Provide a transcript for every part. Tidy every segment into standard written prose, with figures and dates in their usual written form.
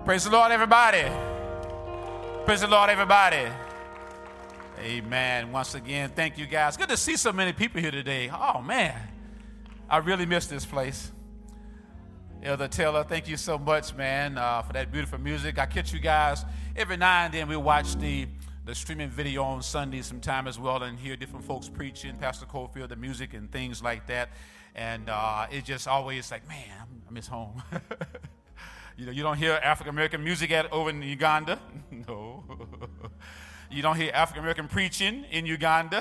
Praise the Lord, everybody. Praise the Lord, everybody. Amen. Once again, thank you guys. Good to see so many people here today. Oh, man. I really miss this place. Elder Taylor, thank you so much, man, for that beautiful music. I catch you guys every now and then. We watch the streaming video on Sunday sometime as well and hear different folks preaching, Pastor Cofield, the music and things like that. And it's just always like, man, I miss home. You don't hear African-American music over in Uganda. No. You don't hear African-American preaching in Uganda.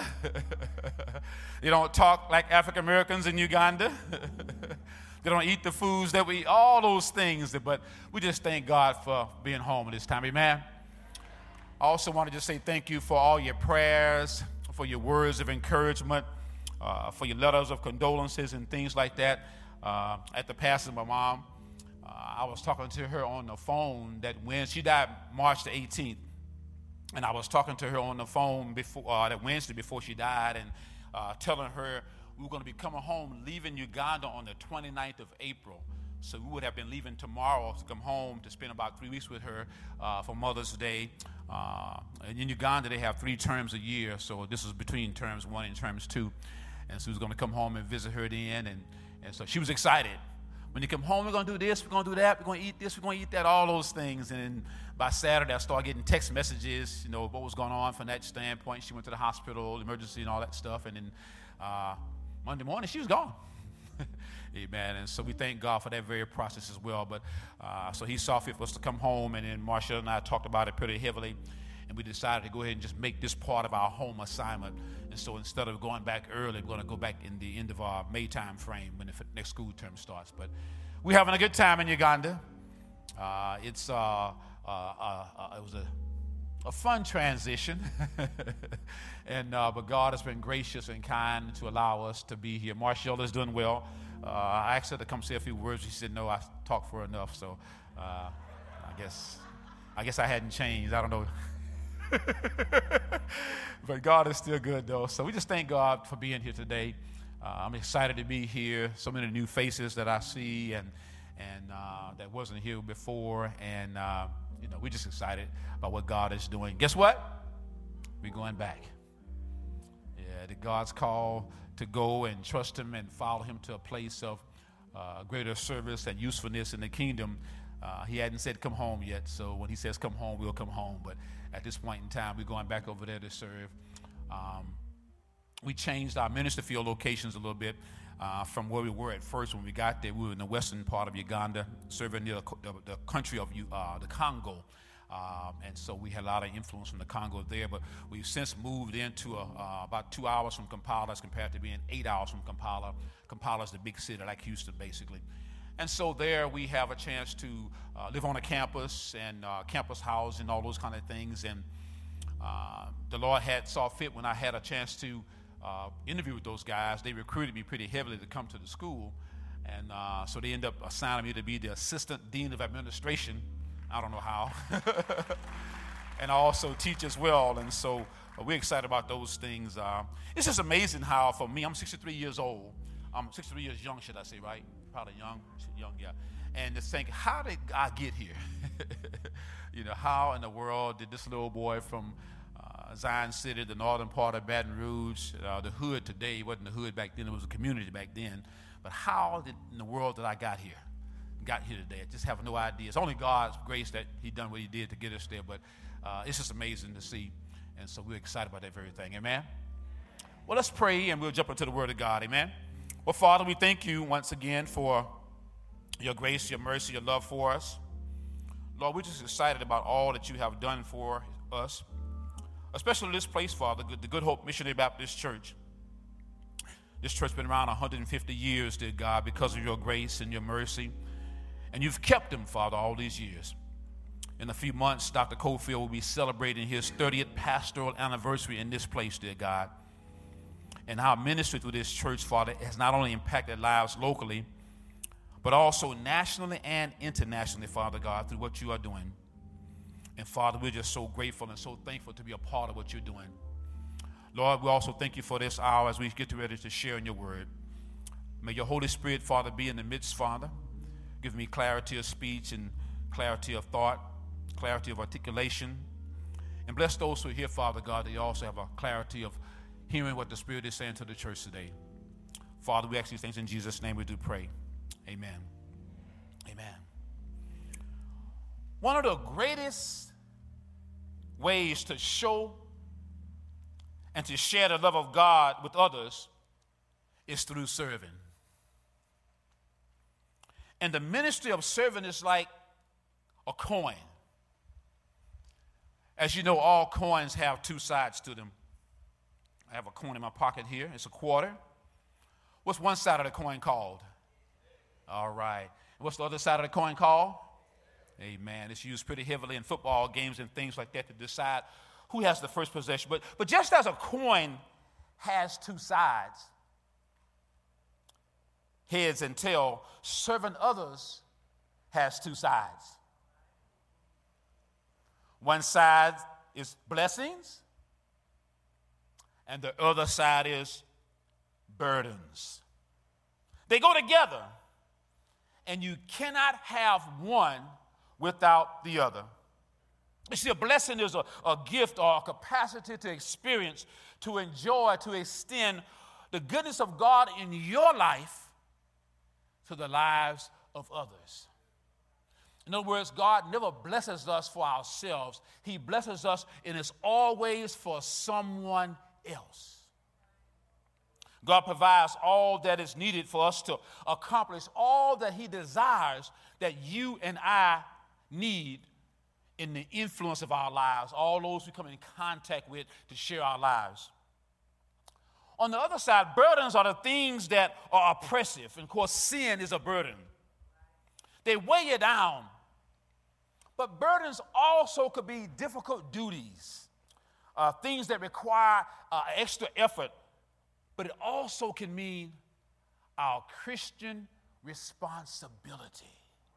You don't talk like African-Americans in Uganda. They don't eat the foods that we eat, all those things. But we just thank God for being home at this time. Amen. I also want to just say thank you for all your prayers, for your words of encouragement, for your letters of condolences and things like that. At the passing of my mom, I was talking to her on the phone that when she died March the 18th, and I was talking to her on the phone before that Wednesday before she died, and telling her we were going to be coming home, leaving Uganda on the 29th of April. So we would have been leaving tomorrow to come home to spend about 3 weeks with her for Mother's Day. And in Uganda, they have 3 terms a year, so this was between terms 1 and terms 2. And so we was going to come home and visit her then, and so she was excited. When you come home, we're going to do this, we're going to do that, we're going to eat this, we're going to eat that, all those things. And then by Saturday, I started getting text messages, what was going on from that standpoint. She went to the hospital, emergency and all that stuff. And then Monday morning, she was gone. Amen. And so we thank God for that very process as well. But so he saw fit for us to come home, and then Marshall and I talked about it pretty heavily. And we decided to go ahead and just make this part of our home assignment. And so instead of going back early, we're going to go back in the end of our May time frame when the next school term starts. But we're having a good time in Uganda. It was a fun transition. But God has been gracious and kind to allow us to be here. Marshall is doing well. I asked her to come say a few words. She said, no, I talked for enough. So I guess I hadn't changed. I don't know. But God is still good, though. So we just thank God for being here today. I'm excited to be here. So many new faces that I see and that wasn't here before. And, we're just excited about what God is doing. Guess what? We're going back. Yeah, the God's call to go and trust him and follow him to a place of greater service and usefulness in the kingdom. He hadn't said come home yet, so when he says come home, we'll come home. But at this point in time, we're going back over there to serve. We changed our ministry field locations a little bit from where we were at first. When we got there, we were in the western part of Uganda, serving near the country of the Congo. And so we had a lot of influence from the Congo there, but we've since moved into about 2 hours from Kampala as compared to being 8 hours from Kampala. Kampala is the big city, like Houston, basically. And so there we have a chance to live on a campus and campus house and all those kind of things. And the Lord saw fit when I had a chance to interview with those guys. They recruited me pretty heavily to come to the school. And so they ended up assigning me to be the assistant dean of administration. I don't know how. And I also teach as well. And so we're excited about those things. It's just amazing how, for me, I'm 63 years old. I'm 63 years young, should I say, right? Probably young, yeah. And just think, how did I get here? How in the world did this little boy from Zion City, the northern part of Baton Rouge, the hood today, it wasn't the hood back then, it was a community back then. But how in the world did I got here today? I just have no idea. It's only God's grace that he done what he did to get us there. But it's just amazing to see. And so we're excited about that very thing. Amen? Well, let's pray and we'll jump into the word of God. Amen? Well, Father, we thank you once again for your grace, your mercy, your love for us. Lord, we're just excited about all that you have done for us, especially this place, Father, the Good Hope Missionary Baptist Church. This church has been around 150 years, dear God, because of your grace and your mercy. And you've kept them, Father, all these years. In a few months, Dr. Cofield will be celebrating his 30th pastoral anniversary in this place, dear God. And our ministry through this church, Father, has not only impacted lives locally, but also nationally and internationally, Father God, through what you are doing. And Father, we're just so grateful and so thankful to be a part of what you're doing. Lord, we also thank you for this hour as we get ready to share in your word. May your Holy Spirit, Father, be in the midst, Father. Give me clarity of speech and clarity of thought, clarity of articulation. And bless those who are here, Father God, that you also have a clarity of hearing what the Spirit is saying to the church today. Father, we ask these things in Jesus' name we do pray. Amen. Amen. One of the greatest ways to show and to share the love of God with others is through serving. And the ministry of serving is like a coin. As you know, all coins have two sides to them. I have a coin in my pocket here. It's a quarter. What's one side of the coin called? All right. What's the other side of the coin called? Amen. It's used pretty heavily in football games and things like that to decide who has the first possession. But just as a coin has two sides, heads and tail, serving others has two sides. One side is blessings, and the other side is burdens. They go together, and you cannot have one without the other. You see, a blessing is a gift or a capacity to experience, to enjoy, to extend the goodness of God in your life to the lives of others. In other words, God never blesses us for ourselves. He blesses us, and it's always for someone else. God provides all that is needed for us to accomplish all that He desires that you and I need in the influence of our lives, all those we come in contact with to share our lives. On the other side, burdens are the things that are oppressive. And of course, sin is a burden. They weigh you down. But burdens also could be difficult duties, things that require extra effort. But it also can mean our Christian responsibility.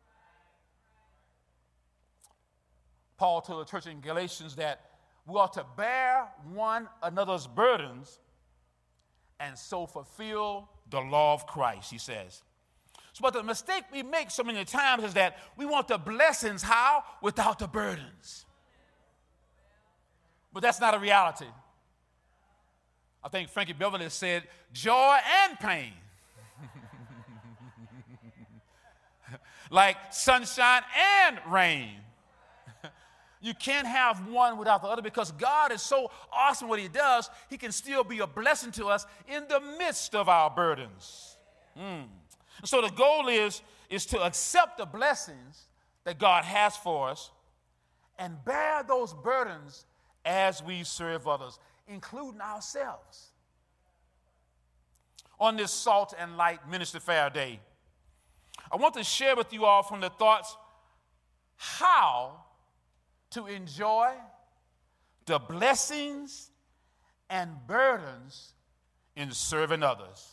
Paul told the church in Galatians that we ought to bear one another's burdens and so fulfill the law of Christ, he says. So, but the mistake we make so many times is that we want the blessings, how? Without the burdens. But that's not a reality. I think Frankie Beverly said, joy and pain. Like sunshine and rain. You can't have one without the other because God is so awesome what He does, He can still be a blessing to us in the midst of our burdens. So the goal is to accept the blessings that God has for us and bear those burdens as we serve others, including ourselves. On this Salt and Light Ministry Fair Day, I want to share with you all from the thoughts how to enjoy the blessings and burdens in serving others.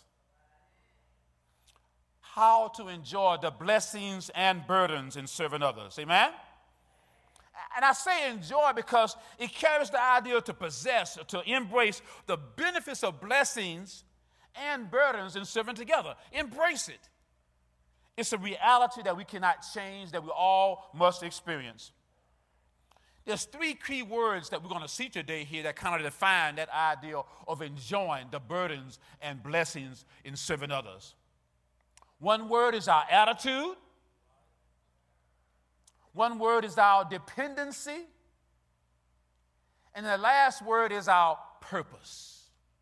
How to enjoy the blessings and burdens in serving others. Amen? And I say enjoy because it carries the idea to possess, to embrace the benefits of blessings and burdens in serving together. Embrace it. It's a reality that we cannot change, that we all must experience. There's three key words that we're going to see today here that kind of define that idea of enjoying the burdens and blessings in serving others. One word is our attitude. One word is our dependency. And the last word is our purpose.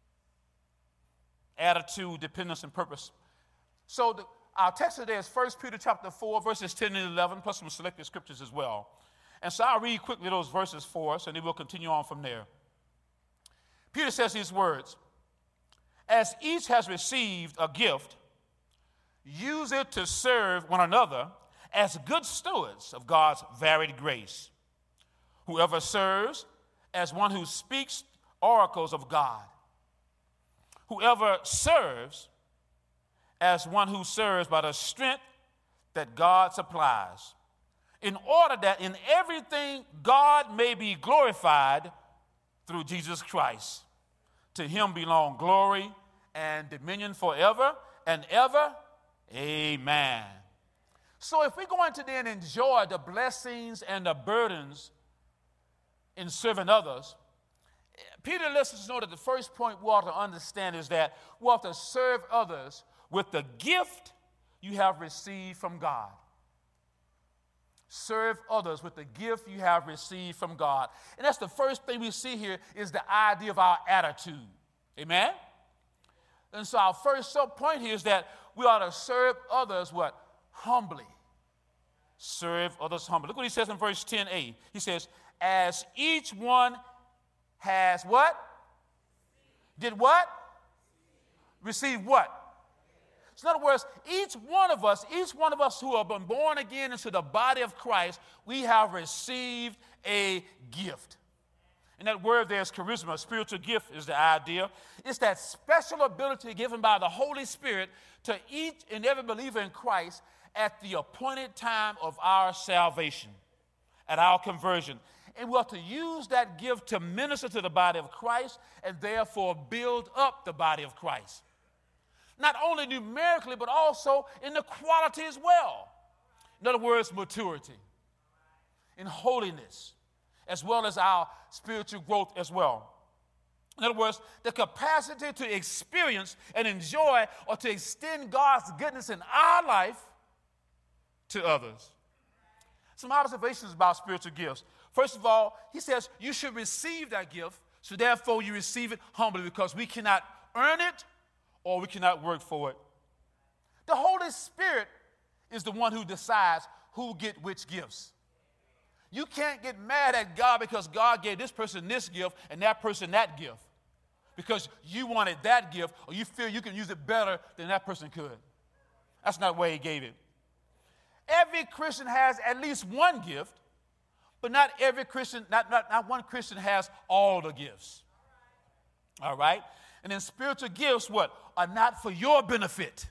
Attitude, dependence, and purpose. So our text today is 1 Peter chapter 4, verses 10 and 11, plus some selected scriptures as well. And so I'll read quickly those verses for us, and then we'll continue on from there. Peter says these words, as each has received a gift, use it to serve one another as good stewards of God's varied grace. Whoever serves as one who speaks oracles of God. Whoever serves as one who serves by the strength that God supplies, in order that in everything God may be glorified through Jesus Christ. To Him belong glory and dominion forever and ever. Amen. So if we're going to then enjoy the blessings and the burdens in serving others, Peter lets us know that the first point we ought to understand is that we ought to serve others with the gift you have received from God. Serve others with the gift you have received from God. And that's the first thing we see here is the idea of our attitude. Amen? And so our first point here is that we ought to serve others what? Humbly. Serve others humbly. Look what he says in verse 10a. He says, as each one has what? Did what? Receive what? So in other words, each one of us who have been born again into the body of Christ, we have received a gift. And that word there is charisma, spiritual gift is the idea. It's that special ability given by the Holy Spirit to each and every believer in Christ at the appointed time of our salvation, at our conversion. And we have to use that gift to minister to the body of Christ and therefore build up the body of Christ. Not only numerically, but also in the quality as well. In other words, maturity, in holiness, as well as our spiritual growth as well. In other words, the capacity to experience and enjoy or to extend God's goodness in our life to others. Some observations about spiritual gifts. First of all, he says you should receive that gift, so therefore you receive it humbly because we cannot earn it or we cannot work for it. The Holy Spirit is the one who decides who get which gifts. You can't get mad at God because God gave this person this gift and that person that gift because you wanted that gift or you feel you can use it better than that person could. That's not the way he gave it. Every Christian has at least one gift, but not every Christian, not one Christian has all the gifts. All right? And then spiritual gifts, what? Are not for your benefit.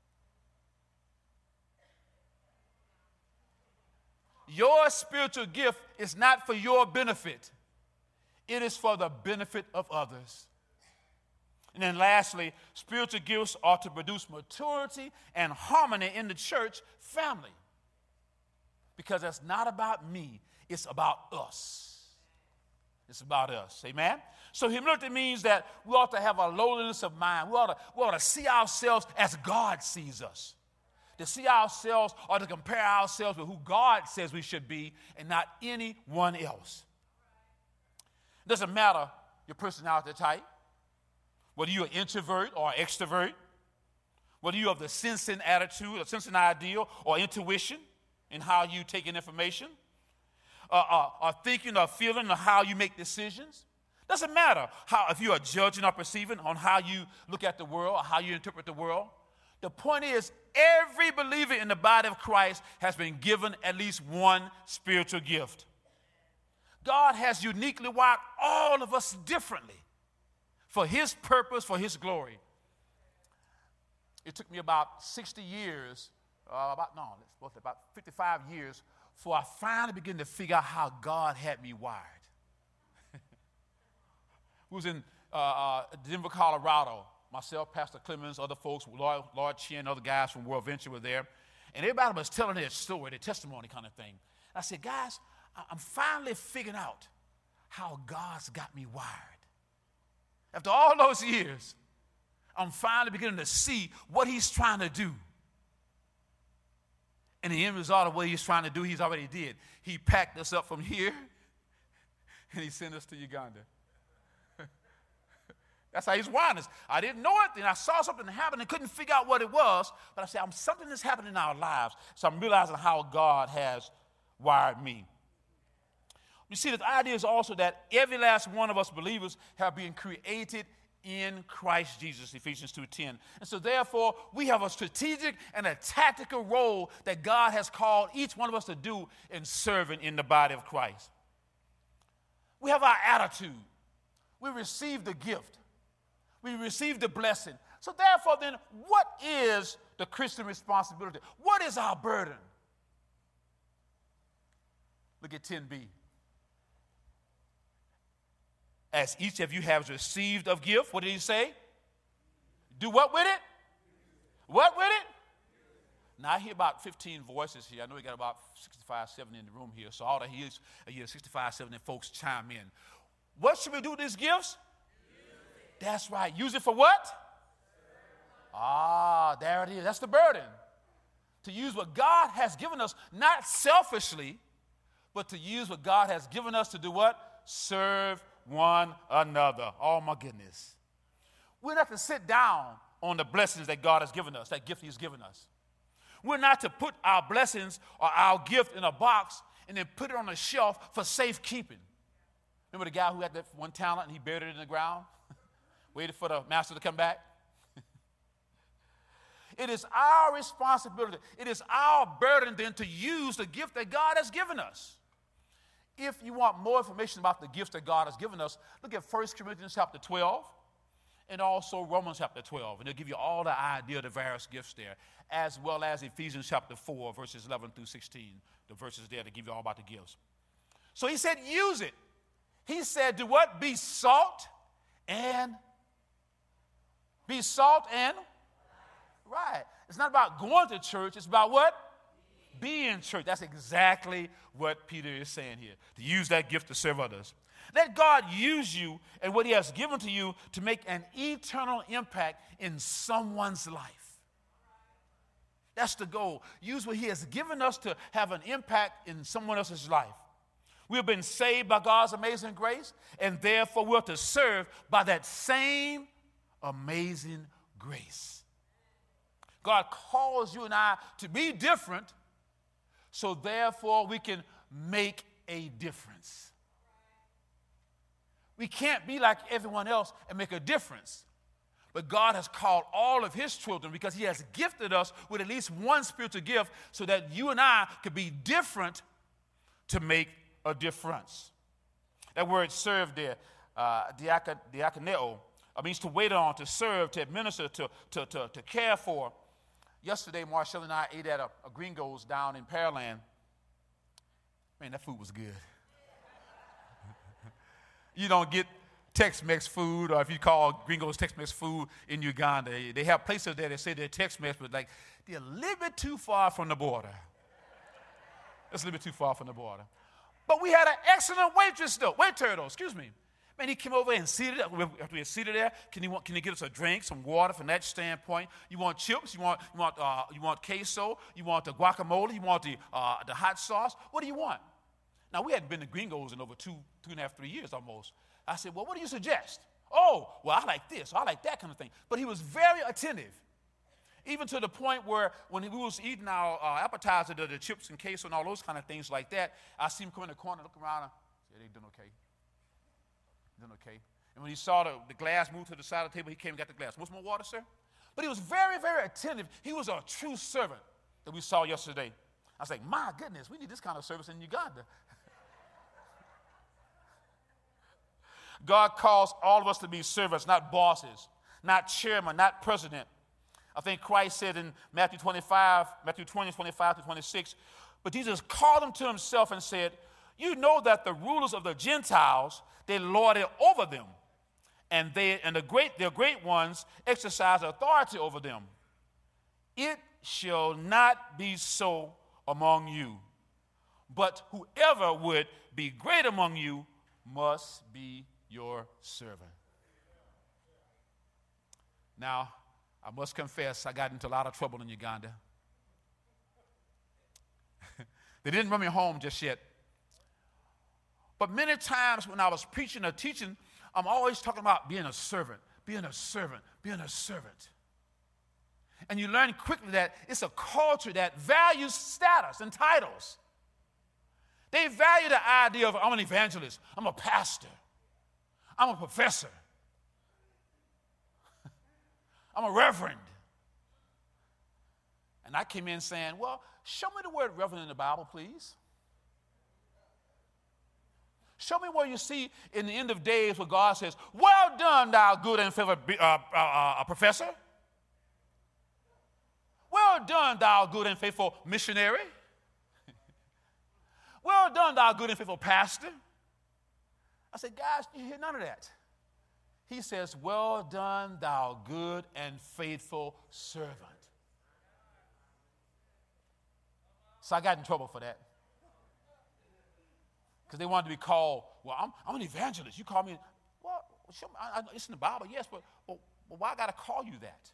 Your spiritual gift is not for your benefit. It is for the benefit of others. And then lastly, spiritual gifts are to produce maturity and harmony in the church family. Because that's not about me, it's about us. It's about us, amen? So humility means that we ought to have a lowliness of mind. We ought to see ourselves as God sees us. To see ourselves or to compare ourselves with who God says we should be and not anyone else. It doesn't matter your personality type, whether you're an introvert or an extrovert, whether you have the sensing attitude or sensing ideal or intuition in how you take in information, or thinking or feeling or how you make decisions. Doesn't matter if you are judging or perceiving on how you look at the world or how you interpret the world. The point is, every believer in the body of Christ has been given at least one spiritual gift. God has uniquely wired all of us differently for his purpose, for his glory. It took me about 60 years, about 55 years, before I finally began to figure out how God had me wired. We was in Denver, Colorado. Myself, Pastor Clemens, other folks, Lord Chin, other guys from World Venture were there. And everybody was telling their story, their testimony kind of thing. And I said, guys, I'm finally figuring out how God's got me wired. After all those years, I'm finally beginning to see what he's trying to do. And the end result of what he's trying to do, he's already did. He packed us up from here, and he sent us to Uganda. That's how he's wiring us. I didn't know it, and I saw something happen and couldn't figure out what it was, but I said, something is happening in our lives, so I'm realizing how God has wired me. You see, the idea is also that every last one of us believers have been created in Christ Jesus, Ephesians 2:10. And so therefore, we have a strategic and a tactical role that God has called each one of us to do in serving in the body of Christ. We have our attitude. We receive the gift. We receive the blessing. So therefore then, what is the Christian responsibility? What is our burden? Look at 10b. As each of you has received of gift, what did he say? Do what with it? What with it? Now, I hear about 15 voices here. I know we got about 65, 70 in the room here. So all I hear is 65, 70 folks chime in. What should we do with these gifts? That's right. Use it for what? There it is. That's the burden. To use what God has given us, not selfishly, but to use what God has given us to do what? Serve one another. Oh, my goodness. We're not to sit down on the blessings that God has given us, that gift He's given us. We're not to put our blessings or our gift in a box and then put it on a shelf for safekeeping. Remember the guy who had that one talent and he buried it in the ground? Waited for the master to come back? It is our responsibility. It is our burden then to use the gift that God has given us. If you want more information about the gifts that God has given us, look at 1 Corinthians chapter 12 and also Romans chapter 12. And they'll give you all the idea of the various gifts there, as well as Ephesians chapter 4, verses 11 through 16, the verses there to give you all about the gifts. So he said, use it. He said, do what? Be salt and right. It's not about going to church. It's about what? Being church. That's exactly what Peter is saying here. To use that gift to serve others. Let God use you and what He has given to you to make an eternal impact in someone's life. That's the goal. Use what He has given us to have an impact in someone else's life. We have been saved by God's amazing grace, and therefore we're to serve by that same amazing grace. God calls you and I to be different, so therefore we can make a difference. We can't be like everyone else and make a difference. But God has called all of His children because He has gifted us with at least one spiritual gift so that you and I could be different to make a difference. That word serve there, diakoneo, means to wait on, to serve, to administer, to care for. Yesterday, Marshall and I ate at a Gringo's down in Pearland. Man, that food was good. You don't get Tex-Mex food, or if you call Gringo's Tex-Mex food in Uganda, they have places there that say they're Tex-Mex, but like they're a little bit too far from the border. That's a little bit too far from the border. But we had an excellent waiter though, excuse me. Man, he came over and seated. After we were seated there, can you get us a drink, some water from that standpoint? You want chips? You want queso? You want the guacamole? You want the hot sauce? What do you want? Now, we hadn't been to Gringo's in over 2.5, 3 years almost. I said, well, what do you suggest? Oh, well, I like this. I like that kind of thing. But he was very attentive, even to the point where when we was eating our appetizer, the chips and queso and all those kind of things like that, I see him come in the corner, look around, and say, they doing okay. Doing okay. And when he saw the glass move to the side of the table, he came and got the glass. Want some more water, sir? But he was very, very attentive. He was a true servant that we saw yesterday. I was like, my goodness, we need this kind of service in Uganda. God calls all of us to be servants, not bosses, not chairman, not president. I think Christ said in Matthew 20, 25 to 26, but Jesus called them to Himself and said, you know that the rulers of the Gentiles, they lord it over them, and their great ones exercise authority over them. It shall not be so among you, but whoever would be great among you must be your servant. Now, I must confess, I got into a lot of trouble in Uganda. They didn't run me home just yet. But many times when I was preaching or teaching, I'm always talking about being a servant, being a servant, being a servant. And you learn quickly that it's a culture that values status and titles. They value the idea of, I'm an evangelist, I'm a pastor, I'm a professor, I'm a reverend. And I came in saying, well, show me the word reverend in the Bible, please. Show me where you see in the end of days where God says, well done, thou good and faithful professor. Well done, thou good and faithful missionary. Well done, thou good and faithful pastor. I said, guys, you hear none of that. He says, well done, thou good and faithful servant. So I got in trouble for that. Because they wanted to be called, well, I'm an evangelist. You call me, well, sure, it's in the Bible, yes, but why I got to call you that?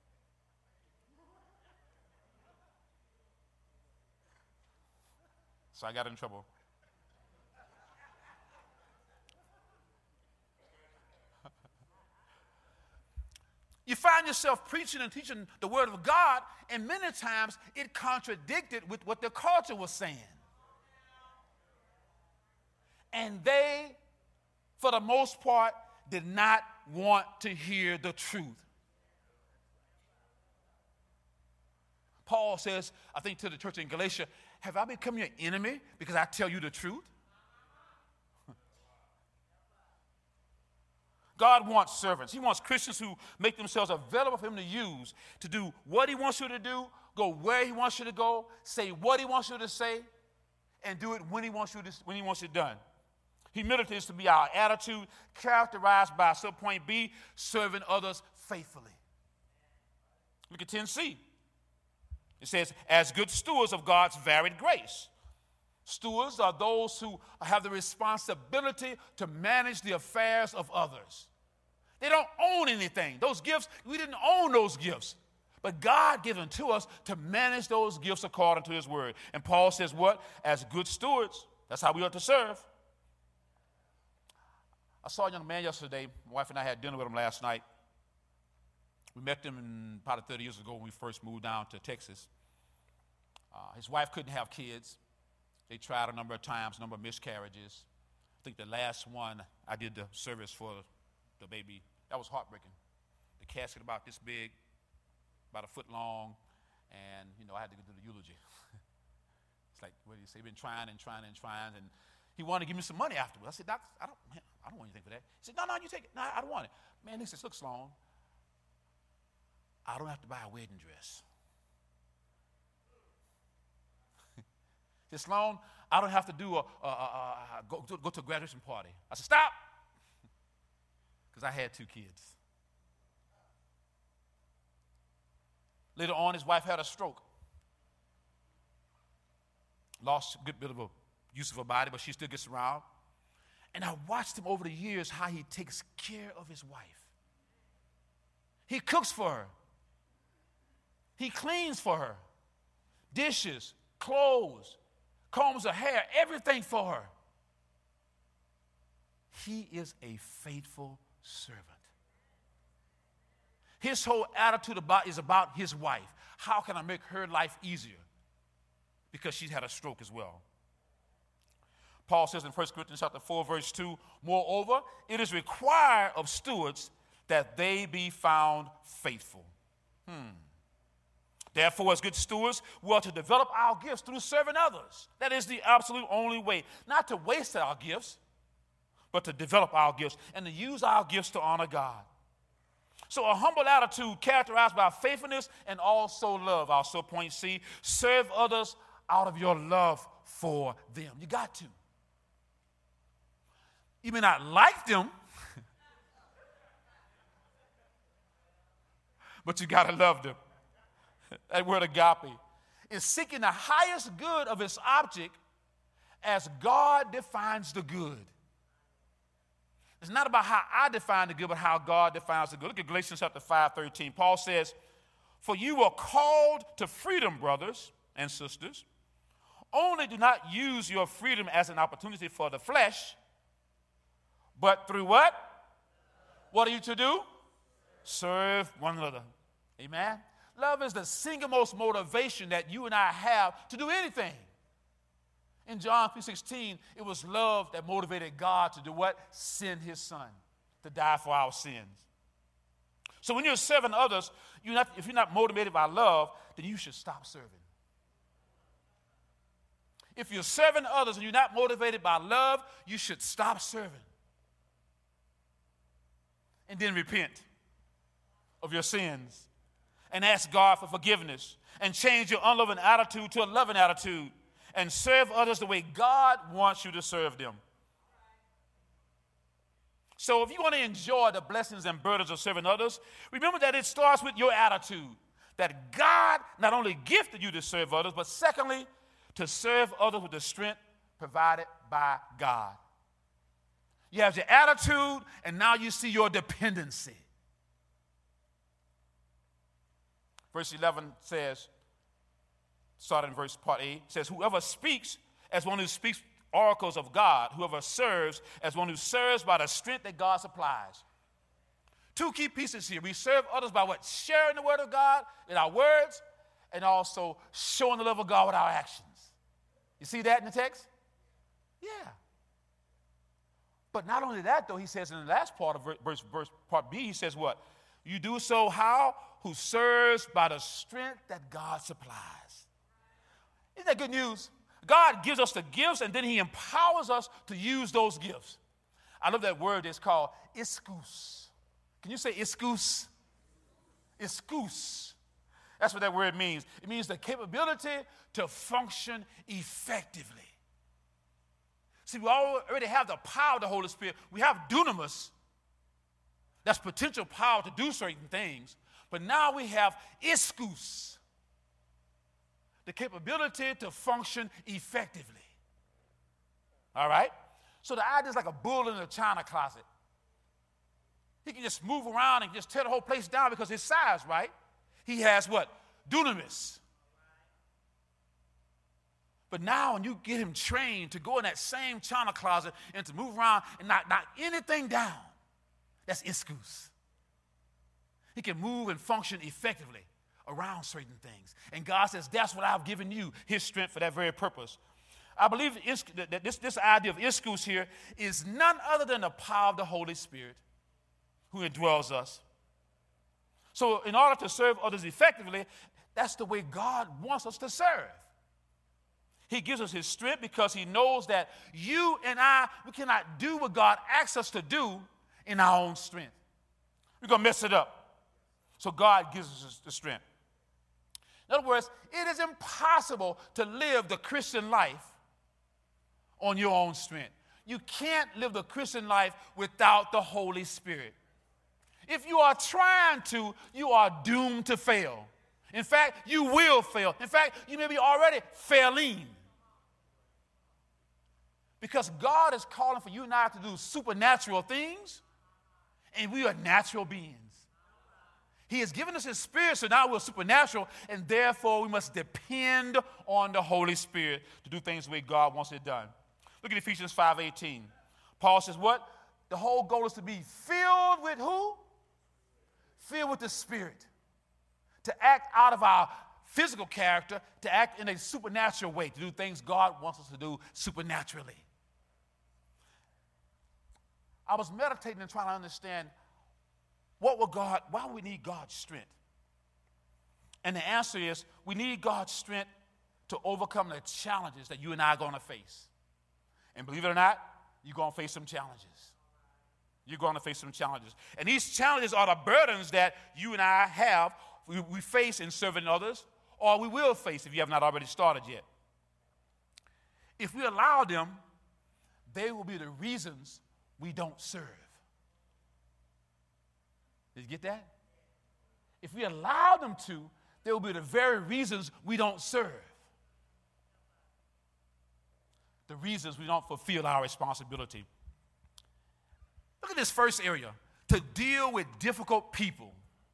So I got in trouble. You find yourself preaching and teaching the word of God, and many times it contradicted with what the culture was saying. And they, for the most part, did not want to hear the truth. Paul says, I think to the church in Galatia, have I become your enemy because I tell you the truth? God wants servants. He wants Christians who make themselves available for him to use to do what he wants you to do, go where he wants you to go, say what he wants you to say, and do it when he wants it done. Humility is to be our attitude, characterized by subpoint B, serving others faithfully. Look at 10C. It says, as good stewards of God's varied grace. Stewards are those who have the responsibility to manage the affairs of others. They don't own anything. Those gifts, we didn't own those gifts. But God gave them to us to manage those gifts according to his word. And Paul says what? As good stewards, that's how we ought to serve. I saw a young man yesterday. My wife and I had dinner with him last night. We met him probably 30 years ago when we first moved down to Texas. His wife couldn't have kids. They tried a number of times, a number of miscarriages. I think the last one, I did the service for the baby. That was heartbreaking. The casket about this big, about a foot long, and, I had to go do the eulogy. It's like, what do you say? Been trying, and he wanted to give me some money afterwards. I said, Doc, I don't want anything for that. He said, no, you take it. No, I don't want it. Man, he says, look, Sloan, I don't have to buy a wedding dress. He said, Sloan, I don't have to do go to a graduation party. I said, stop, because I had 2 kids. Later on, his wife had a stroke. Lost a good bit of use of her body, but she still gets around. And I watched him over the years how he takes care of his wife. He cooks for her. He cleans for her. Dishes, clothes, combs her hair, everything for her. He is a faithful servant. His whole attitude is about his wife. How can I make her life easier? Because she's had a stroke as well. Paul says in 1 Corinthians chapter 4, verse 2, moreover, it is required of stewards that they be found faithful. Therefore, as good stewards, we are to develop our gifts through serving others. That is the absolute only way. Not to waste our gifts, but to develop our gifts and to use our gifts to honor God. So a humble attitude characterized by faithfulness and also love. Our subpoint C, serve others out of your love for them. You got to. You may not like them, but you got to love them. That word agape is seeking the highest good of its object as God defines the good. It's not about how I define the good, but how God defines the good. Look at Galatians chapter 5:13. Paul says, for you are called to freedom, brothers and sisters. Only do not use your freedom as an opportunity for the flesh, but through what? What are you to do? Serve one another. Amen? Love is the single most motivation that you and I have to do anything. In John 3:16, it was love that motivated God to do what? Send his son to die for our sins. So when you're serving others, if you're not motivated by love, then you should stop serving. If you're serving others and you're not motivated by love, you should stop serving. And then repent of your sins and ask God for forgiveness and change your unloving attitude to a loving attitude and serve others the way God wants you to serve them. So if you want to enjoy the blessings and burdens of serving others, remember that it starts with your attitude, that God not only gifted you to serve others, but secondly, to serve others with the strength provided by God. You have your attitude, and now you see your dependency. Verse 11 says, starting in verse part A, says, whoever speaks as one who speaks oracles of God, whoever serves as one who serves by the strength that God supplies. Two key pieces here. We serve others by what? Sharing the word of God in our words, and also showing the love of God with our actions. You see that in the text? Yeah. But not only that, though, he says in the last part of verse part B, he says what? You do so how? Who serves by the strength that God supplies. Isn't that good news? God gives us the gifts, and then he empowers us to use those gifts. I love that word. It's called ischus. Can you say ischus? Ischus. That's what that word means. It means the capability to function effectively. See, we already have the power of the Holy Spirit. We have dunamis. That's potential power to do certain things. But now we have ischus, the capability to function effectively. All right? So the idea is like a bull in a china closet. He can just move around and just tear the whole place down because his size, right? He has what? Dunamis. But now when you get him trained to go in that same china closet and to move around and not knock anything down, that's ischus. He can move and function effectively around certain things. And God says, that's what I've given you, his strength for that very purpose. I believe that this idea of ischus here is none other than the power of the Holy Spirit who indwells us. So in order to serve others effectively, that's the way God wants us to serve. He gives us his strength because he knows that you and I, we cannot do what God asks us to do in our own strength. We're going to mess it up. So God gives us the strength. In other words, it is impossible to live the Christian life on your own strength. You can't live the Christian life without the Holy Spirit. If you are trying to, you are doomed to fail. In fact, you will fail. In fact, you may be already failing. Because God is calling for you and I to do supernatural things, and we are natural beings. He has given us his spirit, so now we're supernatural, and therefore we must depend on the Holy Spirit to do things the way God wants it done. Look at Ephesians 5:18. Paul says what? The whole goal is to be filled with who? Filled with the Spirit. To act out of our physical character, to act in a supernatural way, to do things God wants us to do supernaturally. I was meditating and trying to understand why we need God's strength. And the answer is we need God's strength to overcome the challenges that you and I are going to face. And believe it or not, you're going to face some challenges. You're going to face some challenges. And these challenges are the burdens that you and I have, we face in serving others, or we will face if you have not already started yet. If we allow them, they will be the reasons we don't serve. Did you get that? If we allow them to, they will be the very reasons we don't serve. The reasons we don't fulfill our responsibility. Look at this first area, to deal with difficult people.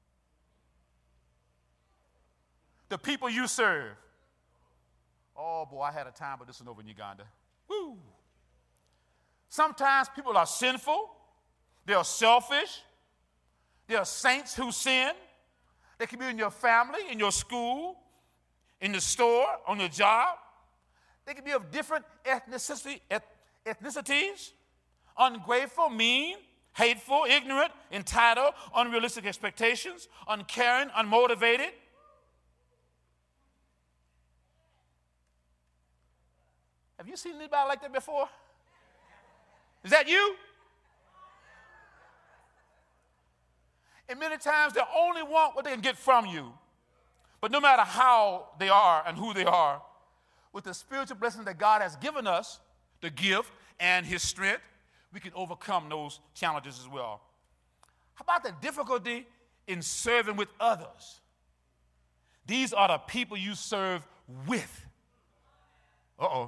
The people you serve. Oh boy, I had a time, but this is over in Uganda. Woo! Sometimes people are sinful. They are selfish. They are saints who sin. They can be in your family, in your school, in the store, on your job. They can be of different ethnicities, ungrateful, mean, hateful, ignorant, entitled, unrealistic expectations, uncaring, unmotivated. Have you seen anybody like that before? Is that you? And many times they only want what they can get from you. But no matter how they are and who they are, with the spiritual blessing that God has given us, the gift and his strength, we can overcome those challenges as well. How about the difficulty in serving with others? These are the people you serve with. Uh-oh.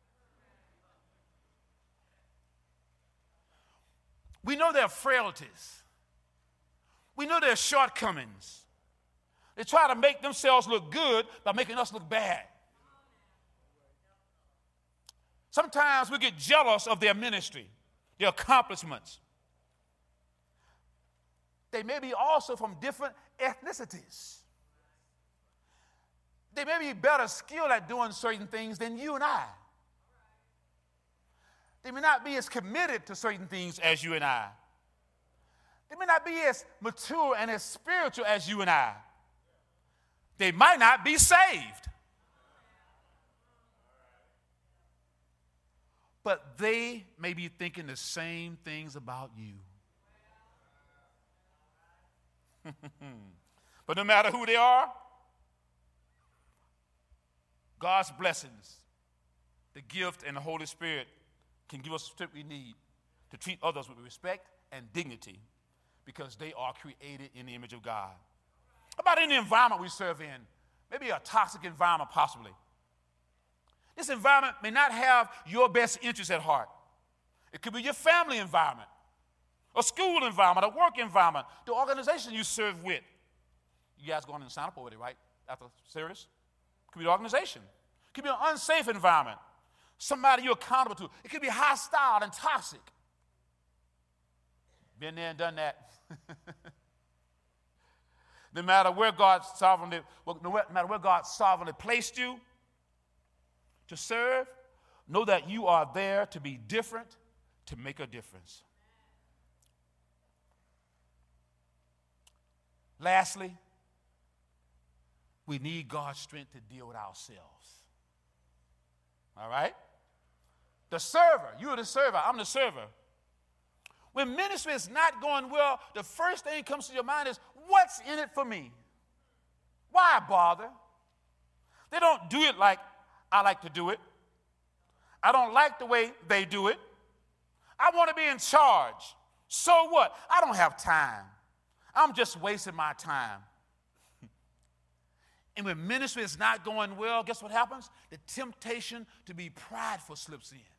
We know their frailties. We know their shortcomings. They try to make themselves look good by making us look bad. Sometimes we get jealous of their ministry, their accomplishments. They may be also from different ethnicities. They may be better skilled at doing certain things than you and I. They may not be as committed to certain things as you and I. They may not be as mature and as spiritual as you and I. They might not be saved. But they may be thinking the same things about you. But no matter who they are, God's blessings, the gift and the Holy Spirit can give us the strength we need to treat others with respect and dignity because they are created in the image of God. How about in the environment we serve in? Maybe a toxic environment possibly. This environment may not have your best interests at heart. It could be your family environment, a school environment, a work environment, the organization you serve with. You guys going to sign up already, right? After service? It could be the organization. It could be an unsafe environment. Somebody you're accountable to. It could be hostile and toxic. Been there and done that. No matter where God sovereignly placed you to serve, know that you are there to be different, to make a difference. Lastly, we need God's strength to deal with ourselves. All right? The server, you're the server, I'm the server. When ministry is not going well, the first thing that comes to your mind is, what's in it for me? Why bother? They don't do it like I like to do it. I don't like the way they do it. I want to be in charge. So what? I don't have time. I'm just wasting my time. And when ministry is not going well, guess what happens? The temptation to be prideful slips in.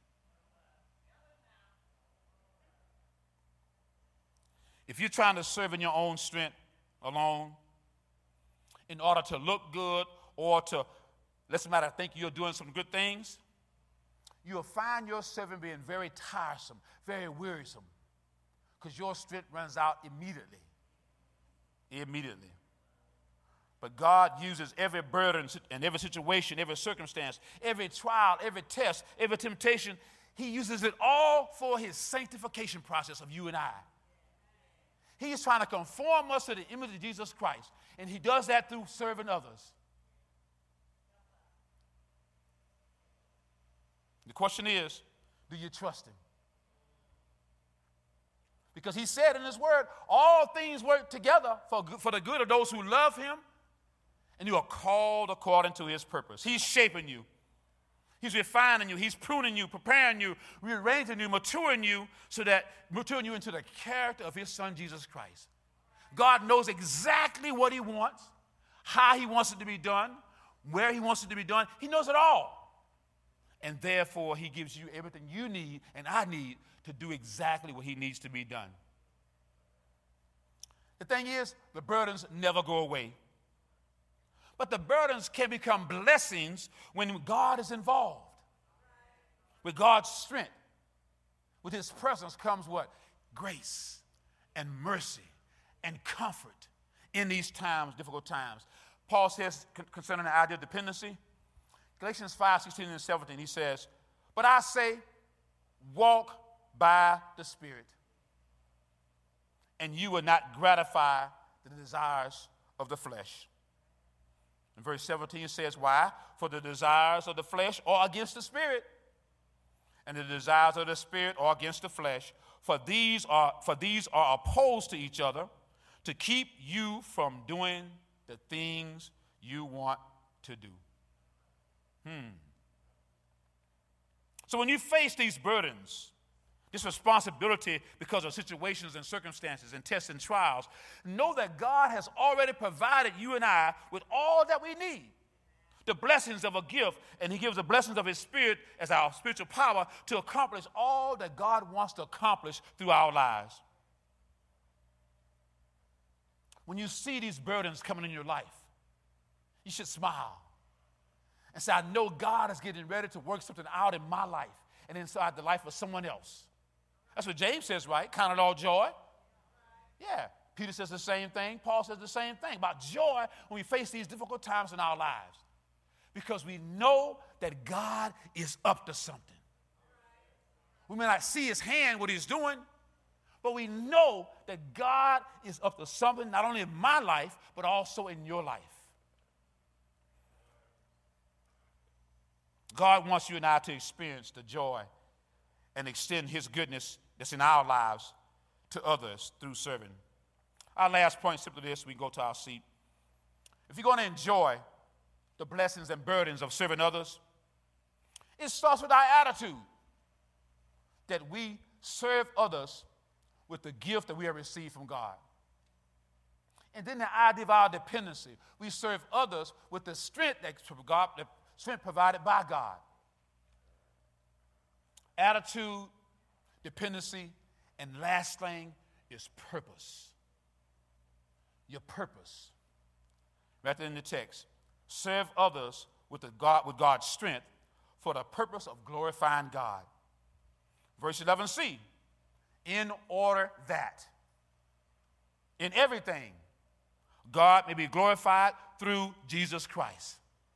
If you're trying to serve in your own strength alone, in order to look good or to let somebody think you're doing some good things, you'll find your serving being very tiresome, very wearisome, because your strength runs out immediately. Immediately. But God uses every burden and every situation, every circumstance, every trial, every test, every temptation. He uses it all for his sanctification process of you and I. He is trying to conform us to the image of Jesus Christ, and he does that through serving others. The question is, do you trust him? Because he said in his word, all things work together for the good of those who love him, and you are called according to his purpose. He's shaping you. He's refining you. He's pruning you, preparing you, rearranging you, maturing you into the character of his son, Jesus Christ. God knows exactly what he wants, how he wants it to be done, where he wants it to be done. He knows it all. And therefore, he gives you everything you need and I need to do exactly what he needs to be done. The thing is, the burdens never go away. But the burdens can become blessings when God is involved. With God's strength, with his presence comes what? Grace and mercy and comfort in these times, difficult times. Paul says concerning the idea of dependency, Galatians 5:16 and 17, he says, but I say, walk by the Spirit, and you will not gratify the desires of the flesh. In verse 17 it says, why? For the desires of the flesh are against the Spirit, and the desires of the Spirit are against the flesh. For these are opposed to each other to keep you from doing the things you want to do. So when you face these burdens, this responsibility because of situations and circumstances and tests and trials, know that God has already provided you and I with all that we need the blessings of a gift, and he gives the blessings of his Spirit as our spiritual power to accomplish all that God wants to accomplish through our lives. When you see these burdens coming in your life, you should smile and say, I know God is getting ready to work something out in my life and inside the life of someone else. That's what James says, right? Count it all joy. Yeah. Peter says the same thing. Paul says the same thing about joy when we face these difficult times in our lives. Because we know that God is up to something. We may not see his hand, what he's doing, but we know that God is up to something, not only in my life, but also in your life. God wants you and I to experience the joy and extend his goodness that's in our lives to others through serving. Our last point, simply this, we go to our seat. If you're going to enjoy the blessings and burdens of serving others, it starts with our attitude that we serve others with the gift that we have received from God. And then the idea of our dependency. We serve others with the strength that God, the strength provided by God. Attitude, dependency, and last thing is purpose. Your purpose. Right there in the text. Serve others with God's strength for the purpose of glorifying God. Verse 11c. In order that in everything God may be glorified through Jesus Christ.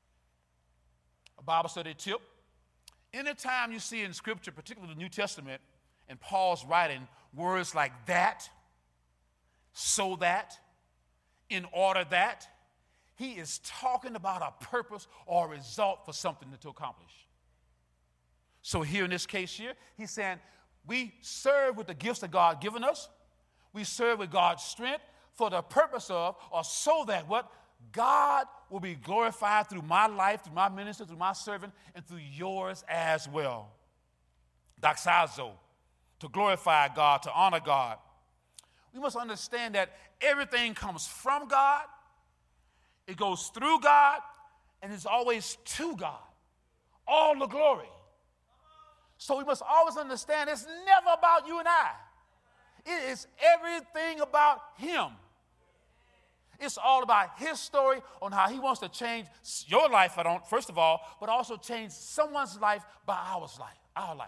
A Bible study tip. Anytime you see in Scripture, particularly the New Testament, and Paul's writing words like that, so that, in order that, he is talking about a purpose or a result for something to accomplish. So here in this case here, he's saying we serve with the gifts that God has given us. We serve with God's strength for the purpose of, or so that what? God will be glorified through my life, through my ministry, through my servant, and through yours as well. Doxazo, to glorify God, to honor God. We must understand that everything comes from God, it goes through God, and it's always to God. All the glory. So we must always understand it's never about you and I. It is everything about him. It's all about his story on how he wants to change your life, first of all, but also change someone's life by our life.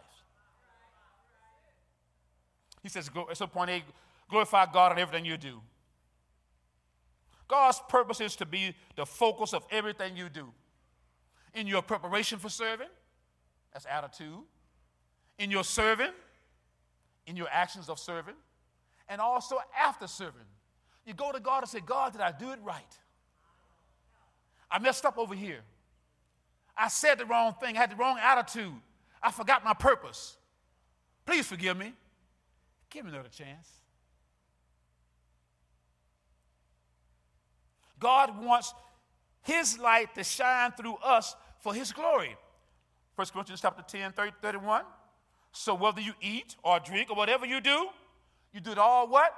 He says, so point A, glorify God in everything you do. God's purpose is to be the focus of everything you do. In your preparation for serving, that's attitude. In your serving, in your actions of serving, and also after serving. You go to God and say, God, did I do it right? I messed up over here. I said the wrong thing. I had the wrong attitude. I forgot my purpose. Please forgive me. Give me another chance. God wants his light to shine through us for his glory. 1 Corinthians chapter 10, 31. So whether you eat or drink or whatever you do it all what?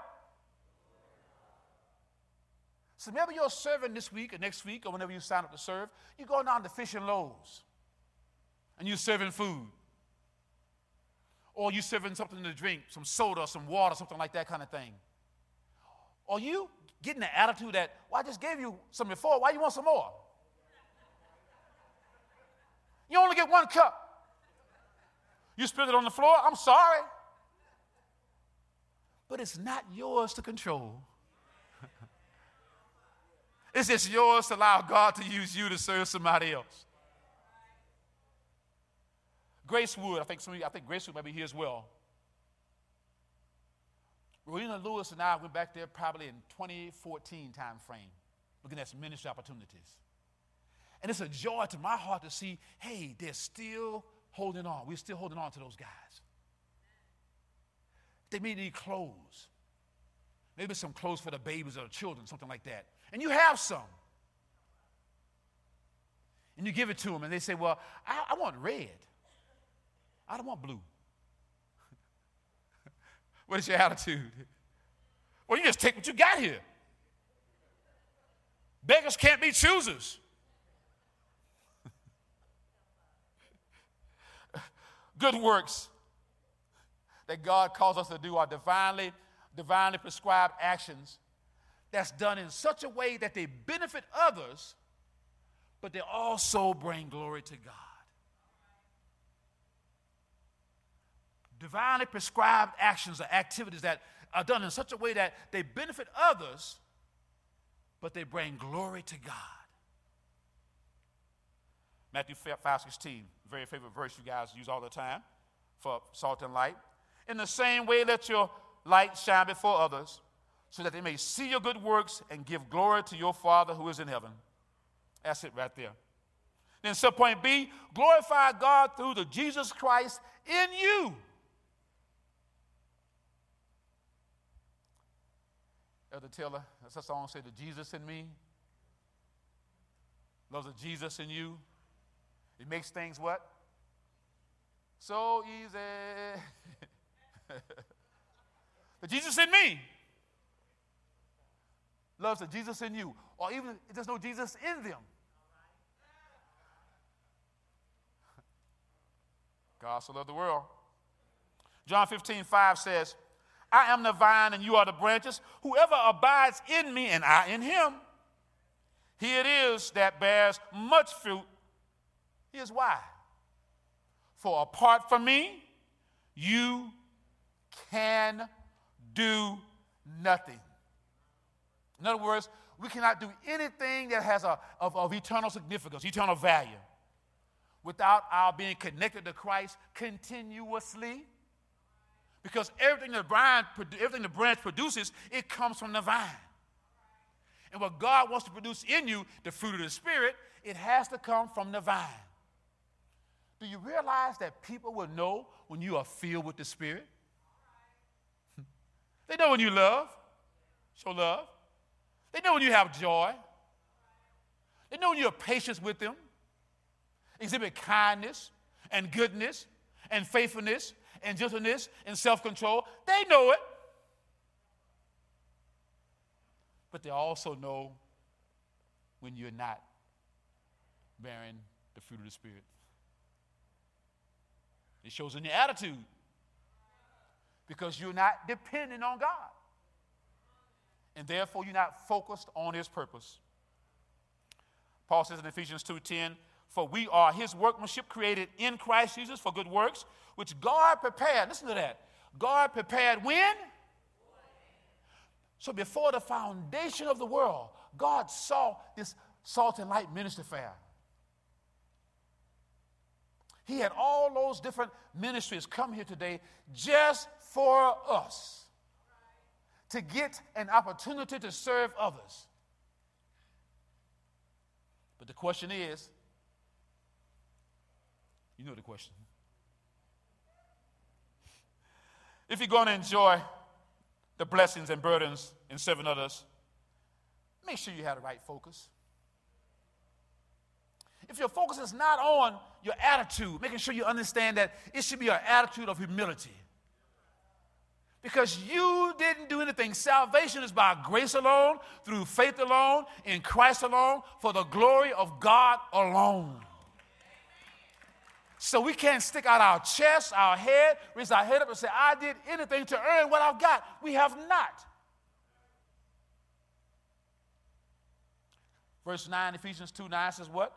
So maybe you're serving this week or next week or whenever you sign up to serve, you're going down to Fish and Loaves and you're serving food. Or you're serving something to drink, some soda, some water, something like that kind of thing. Or you getting the attitude that, well, I just gave you some before, why you want some more? You only get one cup. You spilled it on the floor, I'm sorry. But it's not yours to control. It's just yours to allow God to use you to serve somebody else. Grace Wood, I think Grace Wood may be here as well. Rowena Lewis and I went back there probably in 2014 time frame, looking at some ministry opportunities. And it's a joy to my heart to see, hey, they're still holding on. We're still holding on to those guys. They may need clothes. Maybe some clothes for the babies or the children, something like that. And you have some. And you give it to them, and they say, well, I want red. I don't want blue. What is your attitude? Well, you just take what you got here. Beggars can't be choosers. good works that God calls us to do are divinely prescribed actions that's done in such a way that they benefit others, but they also bring glory to God. Divinely prescribed actions or activities that are done in such a way that they benefit others, but they bring glory to God. Matthew 5:16, very favorite verse you guys use all the time for salt and light. In the same way, let your light shine before others, so that they may see your good works and give glory to your Father who is in heaven. That's it right there. Then subpoint B, glorify God through the Jesus Christ in you. Elder Taylor, that's a song say, the Jesus in me. Loves of Jesus in you. It makes things what? So easy. The Jesus in me. Loves the Jesus in you. Or even if there's no Jesus in them. God so loved the world. John 15:5 says, I am the vine and you are the branches. Whoever abides in me and I in him, he it is that bears much fruit. Here's why. For apart from me, you can do nothing. In other words, we cannot do anything that has of eternal significance, eternal value, without our being connected to Christ continuously. Because everything the branch produces, it comes from the vine. And what God wants to produce in you, the fruit of the Spirit, it has to come from the vine. Do you realize that people will know when you are filled with the Spirit? They know when you love, show love. They know when you have joy. They know when you have patience with them, exhibit kindness and goodness and faithfulness and gentleness and self-control. They know it. But they also know when you're not bearing the fruit of the Spirit. It shows in your attitude because you're not dependent on God. And therefore, you're not focused on his purpose. Paul says in Ephesians 2:10, for we are his workmanship created in Christ Jesus for good works, which God prepared. Listen to that. God prepared when? So before the foundation of the world, God saw this Salt and Light Ministry Fair. He had all those different ministries come here today just for us to get an opportunity to serve others. But the question is, you know the question. If you're going to enjoy the blessings and burdens in serving others, make sure you have the right focus. If your focus is not on your attitude, making sure you understand that it should be an attitude of humility. Because you didn't do anything. Salvation is by grace alone, through faith alone, in Christ alone, for the glory of God alone. So we can't stick out our chest, our head, raise our head up and say, I did anything to earn what I've got. We have not. Verse 9, Ephesians 2:9 says what?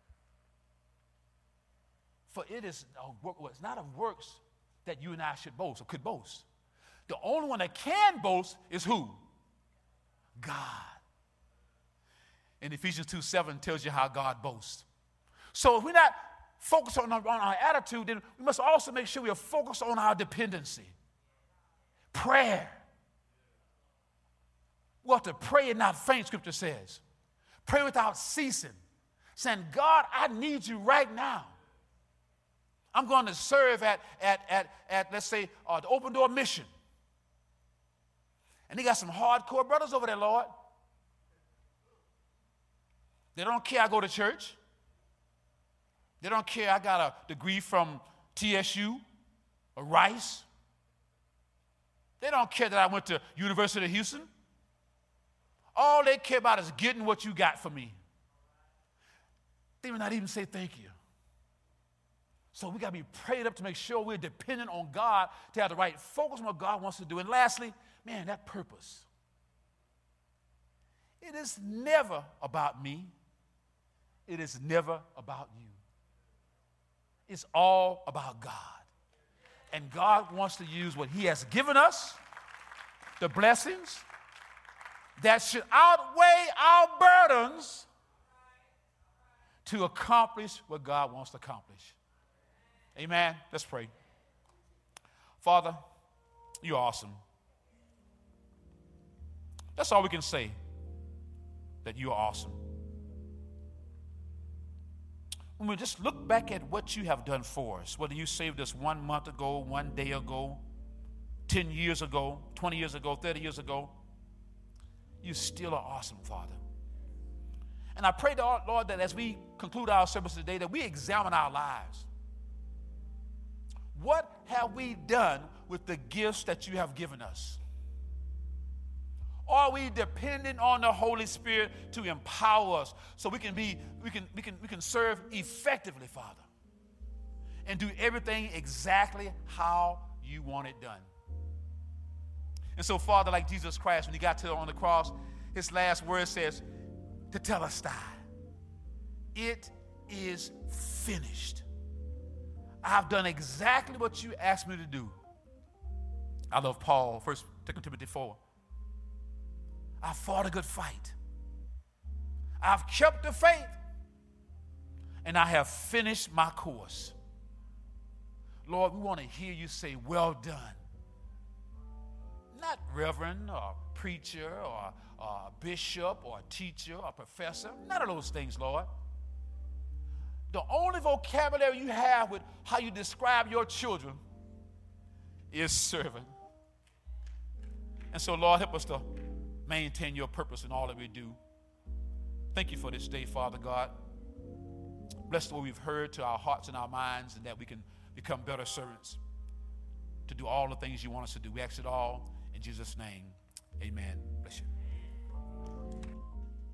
For it is it's not of works that you and I should boast or could boast. The only one that can boast is who? God. And Ephesians 2:7 tells you how God boasts. So if we're not focused on our attitude, then we must also make sure we are focused on our dependency. Prayer. We have to pray and not faint, Scripture says. Pray without ceasing. Saying, God, I need you right now. I'm going to serve at let's say, the Open Door Mission. And they got some hardcore brothers over there, Lord. They don't care I go to church. They don't care I got a degree from TSU or Rice. They don't care that I went to University of Houston. All they care about is getting what you got for me. They will not even say thank you. So we got to be prayed up to make sure we're dependent on God to have the right focus on what God wants to do. And lastly, man, that purpose. It is never about me. It is never about you. It's all about God. And God wants to use what he has given us, the blessings, that should outweigh our burdens to accomplish what God wants to accomplish. Amen. Let's pray. Father, you're awesome. That's all we can say, that you are awesome. When we just look back at what you have done for us, whether you saved us 1 month ago, 1 day ago, 10 years ago, 20 years ago, 30 years ago, you still are awesome, Father. And I pray, Lord, that as we conclude our service today, that we examine our lives. What have we done with the gifts that you have given us? Are we dependent on the Holy Spirit to empower us so we can serve effectively, Father, and do everything exactly how you want it done? And so, Father, like Jesus Christ, when he got on the cross, his last word says, "Tetelestai." It is finished. I've done exactly what you asked me to do. I love Paul, 1 Timothy 4. I fought a good fight. I've kept the faith. And I have finished my course. Lord, we want to hear you say, "Well done." Not reverend or preacher or bishop or teacher or professor. None of those things, Lord. The only vocabulary you have with how you describe your children is servant. And so, Lord, help us to maintain your purpose in all that we do. Thank you for this day, Father God. Bless what we've heard to our hearts and our minds, and that we can become better servants to do all the things you want us to do. We ask it all in Jesus' name. Amen. Bless you.